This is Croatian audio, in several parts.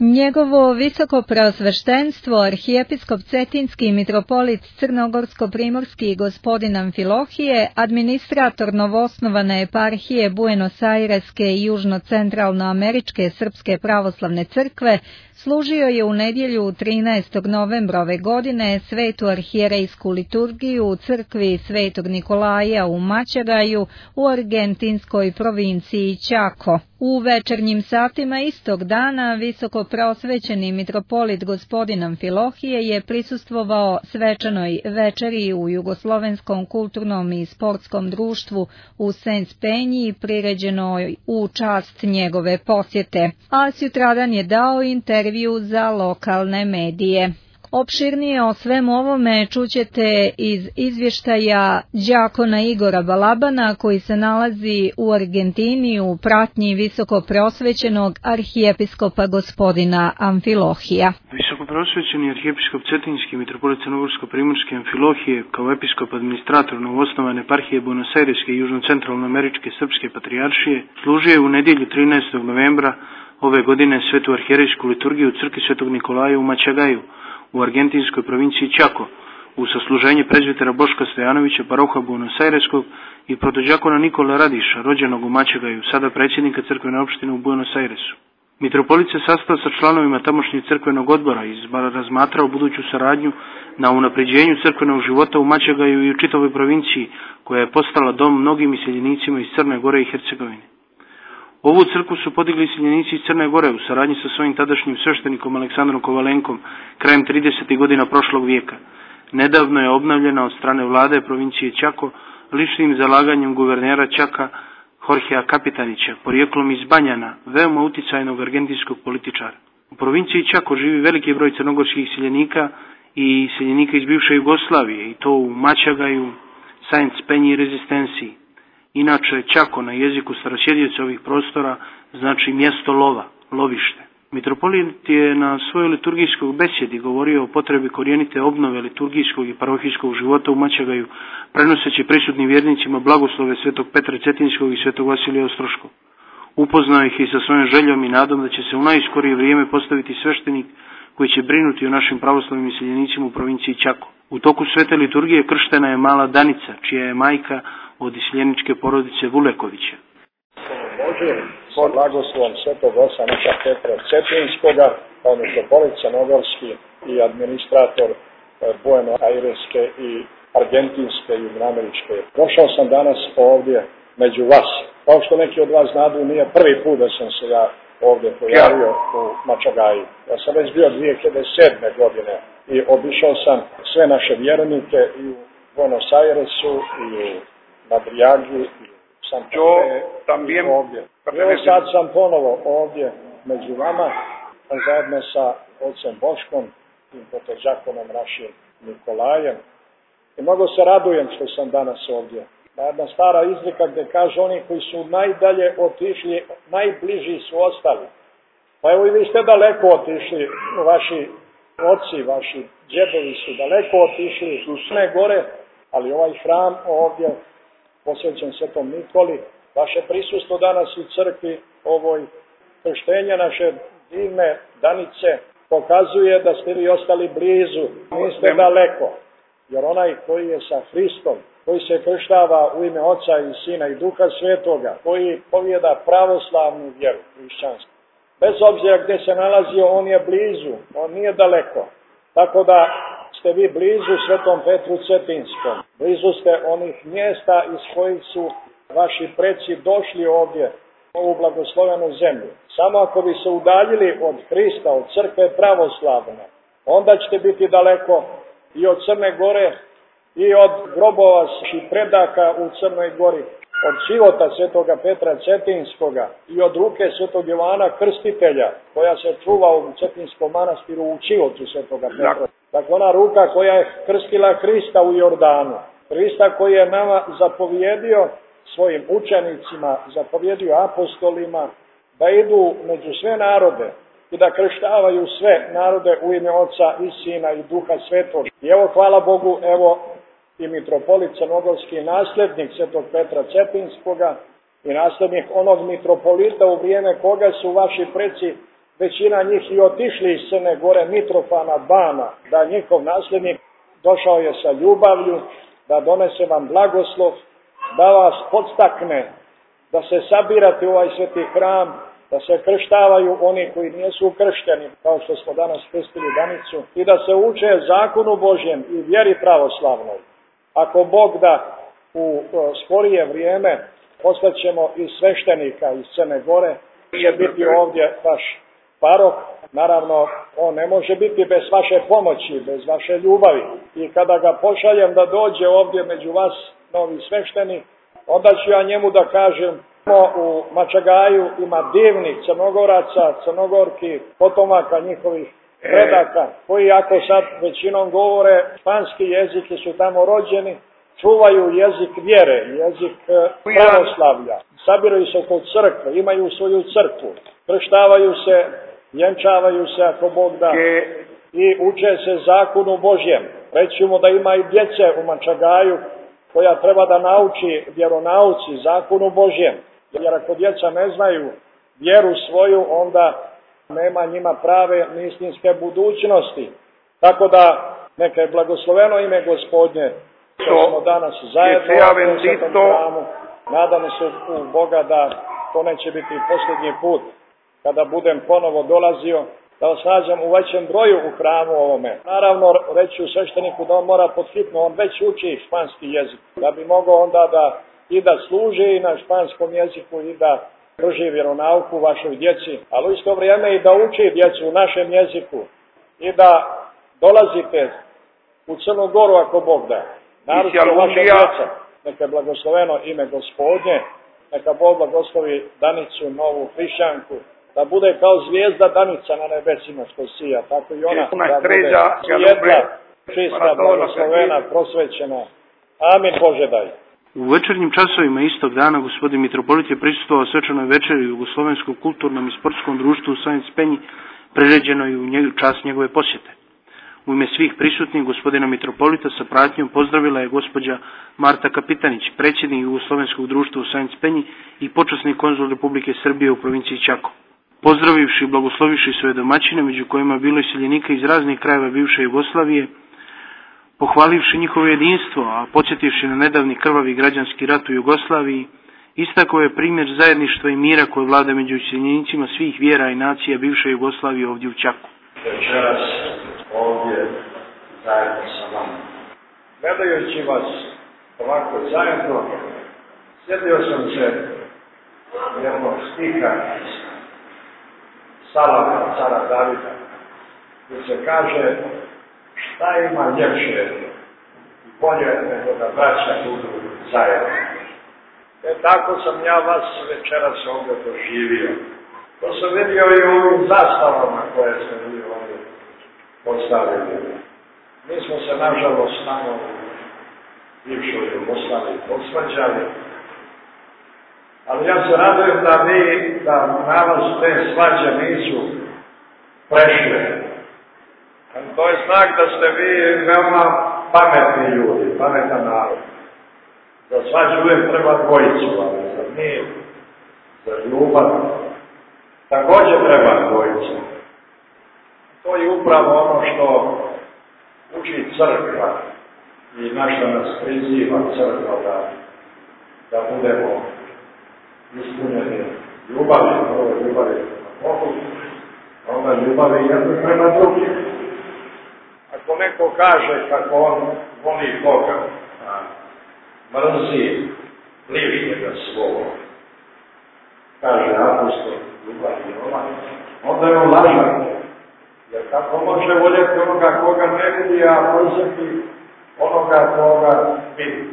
Njegovo visoko preosveštenstvo, arhijepiskop Cetinski i mitropolit Crnogorsko-primorski gospodin Amfilohije, administrator novoosnovane eparhije Buenos Aireske i južno-centralnoameričke Srpske pravoslavne crkve, služio je u nedjelju 13. novembra ove godine svetu arhijerejsku liturgiju u crkvi Svetog Nikolaja u Mačagaju u argentinskoj provinciji Chaco. U večernjim satima istog dana visoko preosvećeni mitropolit gospodin Amfilohije je prisustvovao svečanoj večeri u Jugoslovenskom kulturnom i sportskom društvu u Sens Penji priređenoj u čast njegove posjete, a sutradan je dao intervju za lokalne medije. Opširnije o svemu ovome čućete iz izvještaja đakona Igora Balabana koji se nalazi u Argentini u pratnji visoko preosvećenog arhijepiskopa gospodina Amfilohija. Visoko preosvećeni arhijepiskop Cetinski mitropolit Crnogorsko-primorske Amfilohije kao episkop administrator novoosnovane eparhije Buenos Aireske i južno-centralnoameričke Srpske patrijaršije služio je u nedjelju 13. novembra ove godine svetu arhijerejsku liturgiju u crkvi Svetog Nikolaja u Mačagaju u argentinskoj provinciji Chaco, u sasluženje prezbitera Boška Stojanovića, paroha Buenos Aireskog i protođakona Nikola Radiša, rođenog u Mačagaju, sada predsjednika crkvene opštine u Buenos Airesu. Mitropolit se sastao sa članovima tamošnjeg crkvenog odbora i razmatrao buduću saradnju na unapređenju crkvenog života u Mačagaju i u čitavoj provinciji, koja je postala dom mnogim iseljenicima iz Crne Gore i Hercegovine. Ovu crkvu su podigli iseljenici iz Crne Gore u saradnji sa svojim tadašnjim sveštenikom Aleksandrom Kovalenkom krajem 30. godina prošlog vijeka. Nedavno je obnavljena od strane vlade provincije Chaco ličnim zalaganjem guvernera Čaka Jorgea Kapitanića, porijeklom iz Banjana, veoma uticajnog argentinskog političara. U provinciji Chaco živi veliki broj crnogorskih iseljenika i iseljenika iz bivše Jugoslavije, i to u Mačagaju, Sens Penji i Rezistenciji. Inače, Chaco na jeziku starosjedioca ovih prostora znači mjesto lova, lovište. Mitropolit je na svojoj liturgijskoj besjedi govorio o potrebi korijenite obnove liturgijskog i parohijskog života u Mačagaju, prenoseći prisutnim vjernicima blagoslove svetog Petra Cetinskog i svetog Vasilija Ostroškog. Upoznao ih i sa svojom željom i nadom da će se u najskorije vrijeme postaviti sveštenik koji će brinuti o našim pravoslavnim iseljenicima u provinciji Chaco. U toku svete liturgije krštena je mala Danica, čija je majka od iseljeničke porodice Vulekovića. Bože, pod blagoslovom svetog oca naša Petra Cetinskoga, kao mitropolit crnogorski i administrator Buenos Aireske i argentinske i južnoameričke. Došao sam danas ovdje među vas. Kao što neki od vas znadu, nije prvi put da sam se ja ovdje pojavio u Mačagaju. Ja sam već bio 2007. godine i obišao sam sve naše vjernike i u Buenos Airesu i u Madrijagi i u ovdje. Evo sad sam ponovo ovdje među vama, zajedno sa ocem Boškom i protođakonom našim Nikolajem. I mnogo se radujem što sam danas ovdje. Jedna stara izreka gdje kaže oni koji su najdalje otišli, najbliži su ostali. Pa evo i vi ste daleko otišli, vaši oci, vaši djedovi su daleko otišli u Crne Gore, ali ovaj hram ovdje posvećen Svetom Nikoli, vaše prisustvo danas u crkvi ovoj krštenja naše divne Danice pokazuje da ste vi ostali blizu, niste daleko. Jer onaj koji je sa Hristom, koji se krštava u ime Oca i Sina i Duha Svetoga, koji povijeda pravoslavnu vjeru hrišćanstvu, bez obzira gdje se nalazio, on je blizu, on nije daleko. Tako da ste vi blizu Svetom Petru Cetinskom, blizu ste onih mjesta iz kojih su vaši preci došli ovdje u ovu blagoslovenu zemlju. Samo ako bi se udaljili od Hrista, od crkve pravoslavne, onda ćete biti daleko i od Crne Gore i od grobova i predaka u Crnoj Gori, od života svetoga Petra Cetinskoga i od ruke svetog Jovana Krstitelja, koja se čuva u Cetinskom manastiru u životu svetoga Petra. Dakle, ona ruka koja je krstila Hrista u Jordanu. Hrista koji je nama zapovjedio svojim učenicima, zapovjedio apostolima da idu među sve narode i da krštavaju sve narode u ime Oca i Sina i Duha Svetog. I evo, hvala Bogu, evo i mitropolit crnogorski, nasljednik svetog Petra Cetinskoga i nasljednik onog mitropolita u vrijeme koga su vaši preci većina njih i otišli iz Crne Gore, Mitrofana Bana, da njihov nasljednik došao je sa ljubavlju, da donese vam blagoslov, da vas podstakne, da se sabirate u ovaj sveti hram, da se krštavaju oni koji nisu kršteni, kao što smo danas krstili Danicu, i da se uče zakonu Božjem i vjeri pravoslavnoj. Ako Bog da, u skorije vrijeme poslaćemo i sveštenika iz Crne Gore, će biti ovdje vaš parok. Naravno, on ne može biti bez vaše pomoći, bez vaše ljubavi. I kada ga pošaljem da dođe ovdje među vas, novi sveštenik, onda ću ja njemu da kažem, u Mačagaju ima divnih Crnogoraca, Crnogorki, potomaka njihovih predaka, koji ako sad većinom govore španski jezik i su tamo rođeni, čuvaju jezik vjere, jezik pravoslavlja, sabiraju se oko crkve, imaju svoju crkvu, krštavaju se, vjenčavaju se ako Bog da i uče se zakonu Božjem. Reći mu da ima i djece u Mačagaju koja treba da nauči vjeronauci zakonu Božjem. Jer ako djeca ne znaju vjeru svoju, onda nema njima prave ni istinske budućnosti. Tako da neka je blagosloveno ime Gospodnje što smo danas zajedno u svetom hramu. Nadamo se u Boga da to neće biti posljednji put kada budem ponovo dolazio, da vas nađem u većem broju u hramu ovome. Naravno, reći u svešteniku da on mora podhitno, on već uči španski jezik, da bi mogao onda da služi na španskom jeziku i da drži vjeronauku vašoj djeci, ali u isto vrijeme i da uči djecu u našem jeziku i da dolazite u Crnu Goru ako Bog da. Naručite vaša djeca, neka je blagosloveno ime Gospodnje, neka Bog blagoslovi Danicu, novu hrišćanku, da bude kao zvijezda Danica na nebesima što sija, tako i ona da bude svijetla, čista, blagoslovena, prosvećena. Amin Bože daj. U večernjim časovima istog dana gospodin mitropolit je prisustvovao svečanoj večeri u Jugoslovenskom kulturnom i sportskom društvu u Science Penji, priređenoj u čast njegove posjete. U ime svih prisutnih gospodina mitropolita sa pratnjom pozdravila je gospođa Marta Kapitanić, predsjednik Jugoslovenskog društva u Science Penji i počasni konzul Republike Srbije u provinciji Čako. Pozdravivši i blagosloviši svoje domaćine, među kojima je bilo iseljenika iz raznih krajeva bivše Jugoslavije, pohvalivši njihovo jedinstvo, a podsjetivši na nedavni krvavi građanski rat u Jugoslaviji, istakao je primjer zajedništva i mira koje vlada među iseljenicima svih vjera i nacija bivše Jugoslavije ovdje u Čaku. Večeras ovdje zajedno sa vama. Gledajući vas ovako zajedno, sjetio sam se jednog stiha iz Salama, cara Davida, gdje se kaže šta ima ljepše i bolje nego da braća budu zajedno. Tako sam ja vas večeras ovdje doživio. To sam vidio i u ovim zastavama koje ste vi ovdje postavili. Mi smo se nažalost tamo u bivšoj Jugoslaviji posvađali, ali ja se radujem da na vas te svađe nisu prešle. To je znak da ste vi veoma pametni ljudi, pametan narod. Za svađu uvijek treba dvojicu, ali za mir, za ljubav, također treba dvojicu. To je upravo ono što uči crkva i na što nas priziva crkva da budemo ispunjeni ljubavi, prvo ljubavi prema Bogu, a onda ljubavi jedno prema drugim. Ako neko kaže kako on voli Boga, a mrzi bližnjega svoga, kaže apostol ljubav i Jovan, onda je on lažan. Jer kako može voljeti onoga koga ne vidi, a mrziti onoga koga vidi.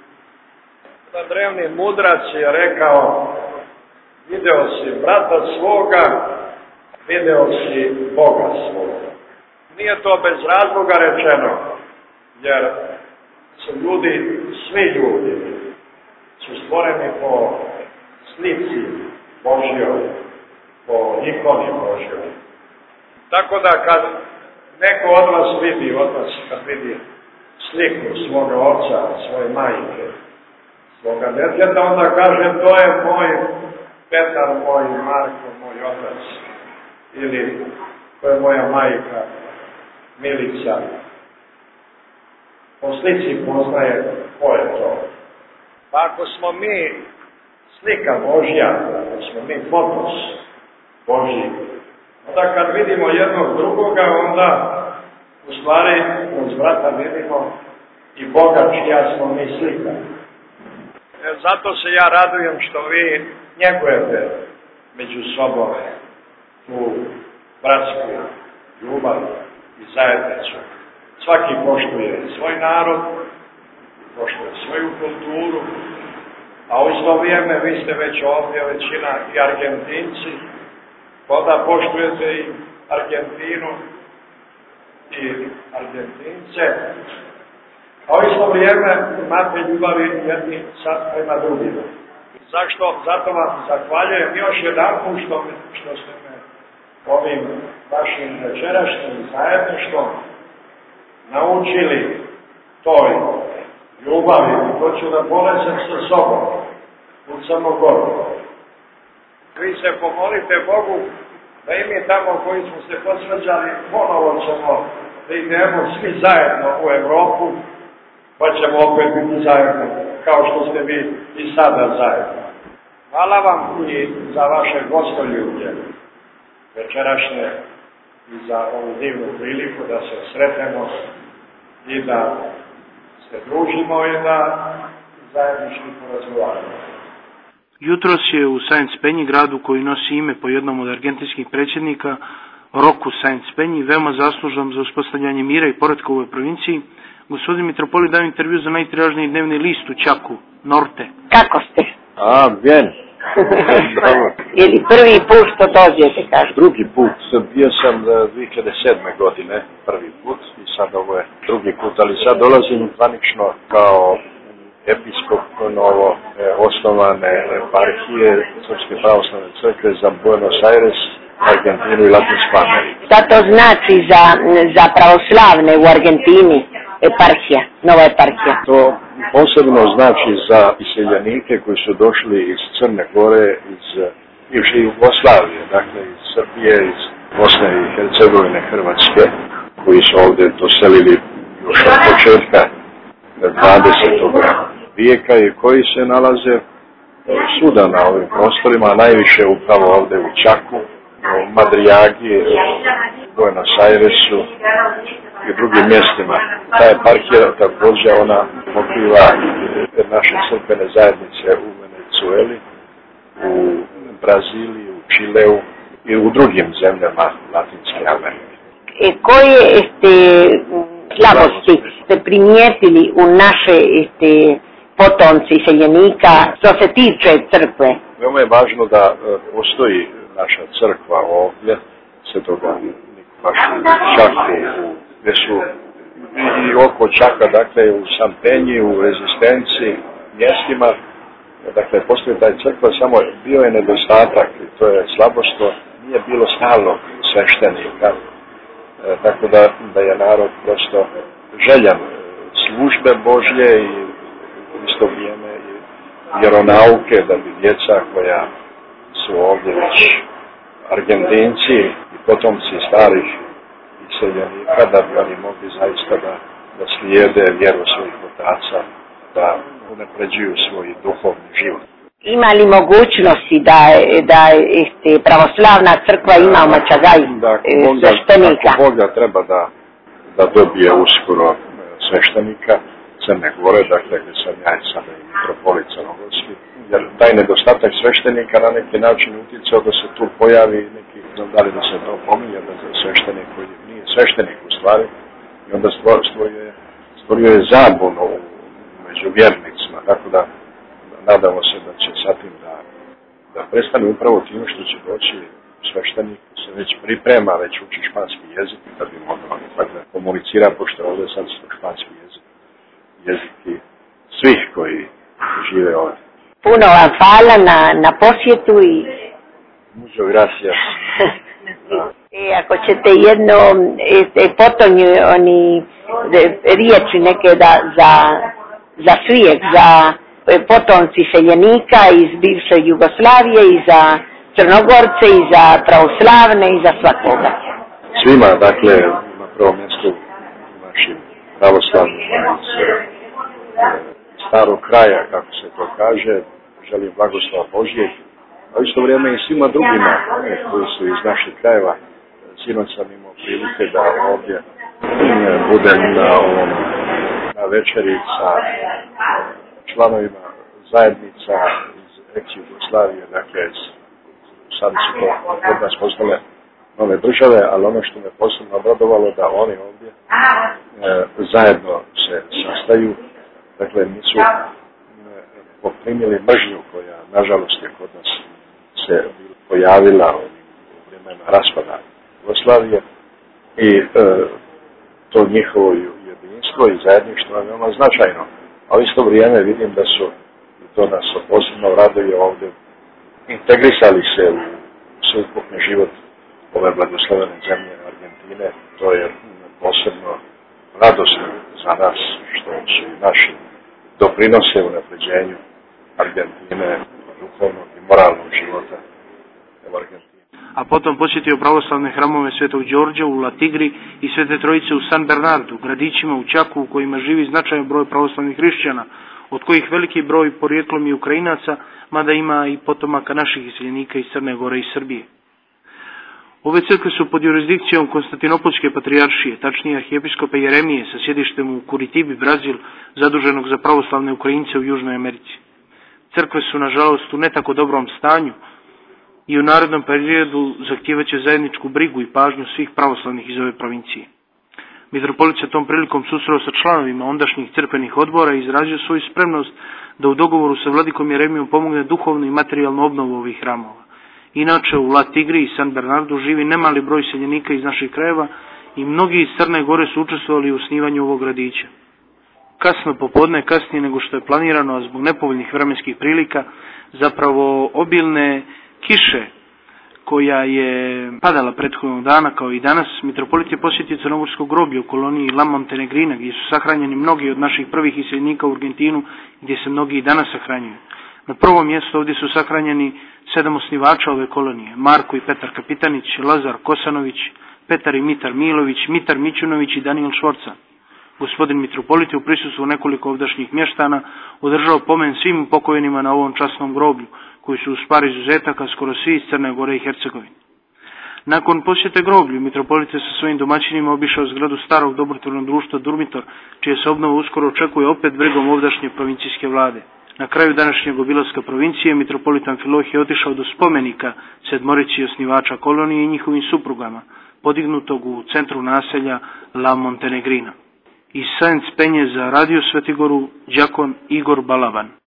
Drevni mudrac je rekao, video si brata svoga, video si Boga svoga. Nije to bez razloga rečeno, jer su ljudi, svi ljudi, su stvoreni po slici Božjoj, po ikoni Božjoj. Tako da kad neko od vas kad vidi sliku svoga oca, svoje majke, svoga djeteta, onda kaže to je moj Petar, moj Marko, moj otac. ili to je moja majka Milica. Po slici poznaje ko je to. Pa ako smo mi slika Božja, ako smo mi fotos Božji, onda kad vidimo jednog drugoga, onda u stvari uz brata vidimo i Boga čija smo mi slika. Zato se ja radujem što vi njegujete među sobom tu bratsku ljubav i zajednicu. Svaki poštuje svoj narod, poštuje svoju kulturu, a u isto vrijeme vi ste već ovdje većina i Argentinci, onda poštujete i Argentinu i Argentince, a u isto vrijeme imate ljubavi jedni sad prema drugima. Zašto? Zato vam zahvaljujem još jedanput što ste me ovim vašim večerašnjim zajedništvom naučili toj ljubavi. To ću da ponesem sa sobom u Crnu Goru. Vi se pomolite Bogu da i mi tamo koji smo se posvađali ponovo ćemo da idemo svi zajedno u Evropu, pa ćemo opet biti zajedno, kao što ste vi i sada zajedno. Hvala vam i za vaše gostoljublje večerašnje i za ovu divnu priliku da se sretnemo i da se družimo i da zajednički porazgovaramo. Jutros je u Sáenz Peñi, gradu koji nosi ime po jednom od argentinskih predsjednika, Roku Sáenz Peñi, veoma zaslužan za uspostavljanje mira i poretka u ovoj provinciji, gospodin mitropolit dao intervju za najtiražniji dnevni list u Čaku, Norte. Kako ste? Bien. Je li prvi put što dođete, kažete? Drugi put. Bio sam 2007. godine, prvi put, i sad ovo je drugi put, ali sad dolazim zvanično kao episkop novo osnovane eparhije Srpske pravoslavne crkve za Buenos Aires, Argentinu i Latinsku Ameriku. Šta to znači za pravoslavne u Argentini eparhija, nova eparhija? To posebno znači za iseljenike koji su došli iz Crne Gore, iz bivše Jugoslavije, dakle iz Srbije, iz Bosne i Hercegovine, Hrvatske, koji su ovdje doselili još od početka 20. vijeka i koji se nalaze svuda na ovim prostorima, najviše upravo ovdje u Čaku, u Madrijagi, u Buenos Airesu i drugim mjestima. Ta eparhija također ona pokriva naše crkvene zajednice u Venezueli, u Braziliji, u Čileu i u drugim zemljama Latinske Amerike. Koje slabosti ste primijetili u naše potomci iseljenika što se tiče crkve? Veoma je važno da postoji naša crkva ovdje, Svetoga Nikolaša u Čaku, gdje su i oko Čaka, dakle u San Peñi, u Rezistenciji, mjestima, dakle postoji taj crkva, samo bio je nedostatak, to je slabost, nije bilo stalnog sveštenika, tako da je narod prosto željan službe Božje i u isto vrijeme i vjeronauke, da bi djeca koja su ovdje već Argentinci i potomci starih iseljenika, da bi oni mogli zaista da slijede vjeru svojih otaca, da unapređuju svoj duhovni život. Ima li mogućnosti da pravoslavna crkva ima u Mačagaju sveštenika? Ako Boga treba da dobije uskoro sveštenika Crne Gore, dakle gdje sam ja i sada i mitropolit crnogorski, jer taj nedostatak sveštenika na neki način utjecao da se tu pojavi neki, da li da se to pominje, da je sveštenik koji nije sveštenik u stvari, i onda stvorio je zabunu među vjernicima, tako da nadamo se da će sa tim da prestane upravo tim što će doći sveštenik, se već priprema, već uči španski jezik, da bi mogao da komunicira, pošto ovdje sad španski jeziki svih koji žive ovdje. Puno vam hvala na posjetu i... Mucho gracias. Ako ćete jedno potonju riječi neke za svijek, za potomci seljenika iz bivše Jugoslavije i za Crnogorce i za pravoslavne i za svakoga. Svima, dakle, na prvom mjestu našim pravoslavnim iz starog kraja, kako se to kaže, želim blagoslova Božjeg, a isto vrijeme i svima drugima koji su iz naših krajeva. Sinoć sam imao prilike da ovdje budem na večeri sa članovima zajednica iz ex-Jugoslavije, dakle, sad su to kod nas postale nove države, ali ono što me posebno obradovalo da oni ovdje zajedno se sastaju, dakle, nisu poprimili mržnju koja, nažalost, je kod nas se pojavila u vremena raspada Jugoslavije i to njihovo jedinstvo i zajedništvo je veoma značajno. A u isto vrijeme vidim da su, i to nas posebno raduje ovdje, integrisali se u sveukupni život ove blagoslovene zemlje Argentine. To je posebno radosno za nas što su i naši doprinose u napređenju Argentine, duhovnog i moralnog života u Argentini. A potom posjetio pravoslavne hramove Svetog Đorđa u La Tigri i Svete Trojice u San Bernardu, gradićima u Čaku u kojima živi značajan broj pravoslavnih hrišćana, od kojih veliki broj porijeklom i Ukrajinaca, mada ima i potomaka naših iseljenika iz Crne Gore i Srbije. Ove crkve su pod jurisdikcijom Konstantinopolske patrijaršije, tačnije arhijepiskopa Jeremije sa sjedištem u Curitibi, Brazil, zaduženog za pravoslavne Ukrajince u Južnoj Americi. Crkve su, nažalost, u ne tako dobrom stanju i u narednom periodu zahtijevaće zajedničku brigu i pažnju svih pravoslavnih iz ove provincije. Mitropolit se tom prilikom susreo sa članovima ondašnjih crkvenih odbora i izrazio svoju spremnost da u dogovoru sa vladikom Jeremijom pomogne duhovnu i materijalnu obnovu ovih hramova. Inače, u La Tigri i San Bernardu živi nemali broj seljenika iz naših krajeva i mnogi iz Crne Gore su učestvovali u osnivanju ovog gradića. Kasno popodne, kasnije nego što je planirano, a zbog nepovoljnih vremenskih prilika, zapravo obilne kiše koja je padala prethodnog dana kao i danas, mitropolit je posjetio crnogorsko groblje u koloniji La Montenegrina, gdje su sahranjeni mnogi od naših prvih iseljenika u Argentinu, gdje se mnogi i danas sahranjuju. Na prvom mjestu ovdje su sahranjeni 7 osnivača ove kolonije: Marko i Petar Kapitanić, Lazar Kosanović, Petar i Mitar Milović, Mitar Mićunović i Daniel Švorca. Gospodin mitropolit je u prisustvu nekoliko ovdašnjih mještana održao pomen svim pokojnima na ovom časnom groblju, koji su uz par izuzetaka skoro svi iz Crne Gore i Hercegovine. Nakon posjete groblju, mitropolit je sa svojim domaćinima obišao zgradu starog dobrotvornog društva Durmitor, čije se obnova uskoro očekuje opet brigom ovdašnje provincijske vlade. Na kraju današnjeg obilaska provincije, mitropolit Amfilohije je otišao do spomenika 7 osnivača kolonije i njihovim suprugama, podignutog u centru naselja La Montenegrina. Iz Sajenc Penje za Radio Svetigoru, đakon Igor Balaban.